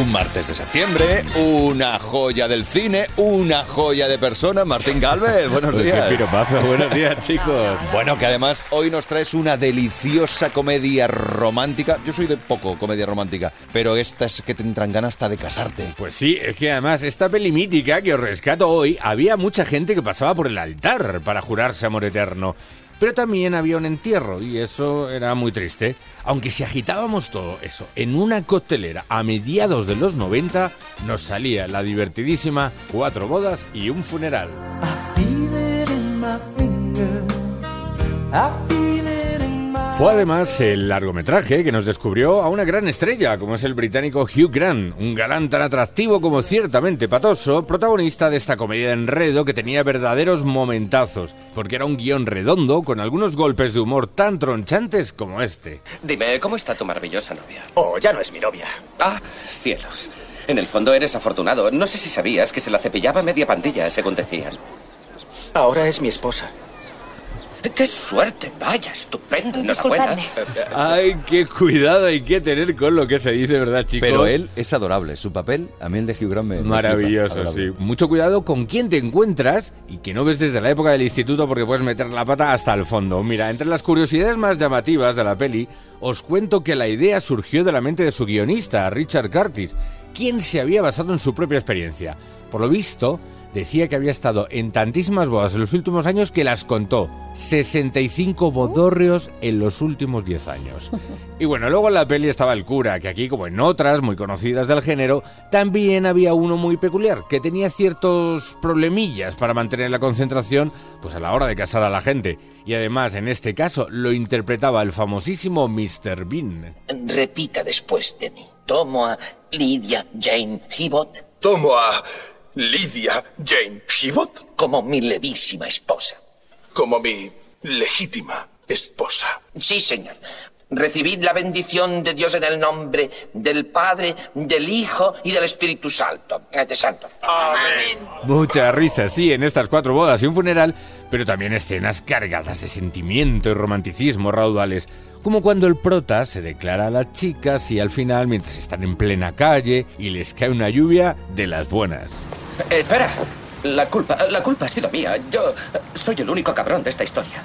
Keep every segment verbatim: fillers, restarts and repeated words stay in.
un martes de septiembre, una joya del cine, una joya de persona. Martín Gálvez, buenos días. Qué piropazo, buenos días, chicos. Bueno, que además hoy nos traes una deliciosa comedia romántica. Yo soy de poco comedia romántica, pero esta es que te entran ganas hasta de casarte. Pues sí, es que además esta peli mítica que os rescato hoy, había mucha gente que pasaba por el altar para jurarse amor eterno. Pero también había un entierro y eso era muy triste. Aunque si agitábamos todo eso en una coctelera a mediados de los noventa, nos salía la divertidísima Cuatro bodas y un funeral. Fue además el largometraje que nos descubrió a una gran estrella, como es el británico Hugh Grant, un galán tan atractivo como ciertamente patoso, protagonista de esta comedia de enredo que tenía verdaderos momentazos, porque era un guión redondo con algunos golpes de humor tan tronchantes como este. Dime, ¿cómo está tu maravillosa novia? Oh, ya no es mi novia. Ah, cielos. En el fondo eres afortunado. No sé si sabías que se la cepillaba media pandilla, según decían. Ahora es mi esposa. ¡Qué suerte! Vaya, estupendo. Enhorabuena. Ay, qué cuidado hay que tener con lo que se dice, ¿verdad, chicos? Pero él es adorable. Su papel, a mí el de Hugh Grant me... Maravilloso, me sí. Mucho cuidado con quién te encuentras y que no ves desde la época del instituto porque puedes meter la pata hasta el fondo. Mira, entre las curiosidades más llamativas de la peli, os cuento que la idea surgió de la mente de su guionista, Richard Curtis, quien se había basado en su propia experiencia. Por lo visto, decía que había estado en tantísimas bodas en los últimos años que las contó. sesenta y cinco bodorrios en los últimos diez años. Y bueno, luego en la peli estaba el cura, que aquí, como en otras muy conocidas del género, también había uno muy peculiar, que tenía ciertos problemillas para mantener la concentración pues a la hora de casar a la gente. Y además, en este caso, lo interpretaba el famosísimo mister Bean. Repita después de mí. Tomo a Lydia Jane Hibbott. Tomo a Lydia Jane Hibbott como mi levísima esposa. Como mi legítima esposa. Sí, señor. Recibid la bendición de Dios en el nombre del Padre, del Hijo y del Espíritu Santo. De Santo. Amén. Mucha risa, sí, en estas cuatro bodas y un funeral, pero también escenas cargadas de sentimiento y romanticismo raudales. Como cuando el prota se declara a las chicas y al final, mientras están en plena calle y les cae una lluvia de las buenas. Espera, la culpa, la culpa ha sido mía. Yo soy el único cabrón de esta historia.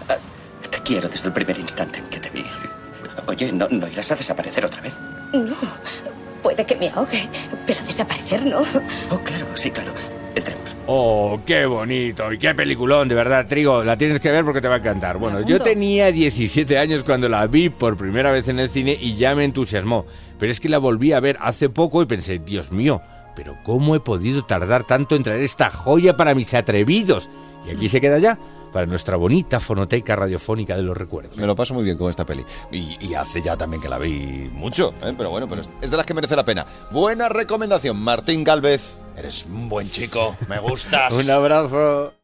Te quiero desde el primer instante en que te vi. Oye, ¿no, no irás a desaparecer otra vez? No, puede que me ahogue, pero desaparecer no. Oh, claro, sí, claro. Entremos. Oh, qué bonito y qué peliculón, de verdad, Trigo, la tienes que ver porque te va a encantar. Bueno, yo tenía diecisiete años cuando la vi por primera vez en el cine y ya me entusiasmó. Pero es que la volví a ver hace poco y pensé, Dios mío, pero ¿cómo he podido tardar tanto en traer esta joya para mis atrevidos? Y aquí se queda ya, para nuestra bonita fonoteca radiofónica de los recuerdos. Me lo paso muy bien con esta peli. Y, y hace ya también que la vi mucho, ¿eh? Pero bueno, pero es, es de las que merece la pena. Buena recomendación, Martín Gálvez. Eres un buen chico, me gustas. Un abrazo.